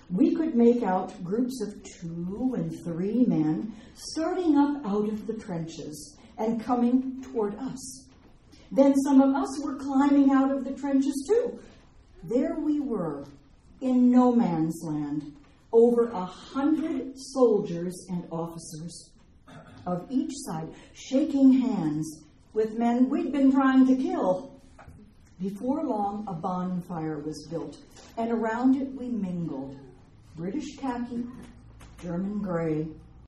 We could make out groups of 2 and 3 men starting up out of the trenches and coming toward us. Then some of us were climbing out of the trenches too. There we were, in no man's land, over 100 soldiers and officers of each side, shaking hands with men we'd been trying to kill. Before long, a bonfire was built, and around it we mingled. British khaki, German gray,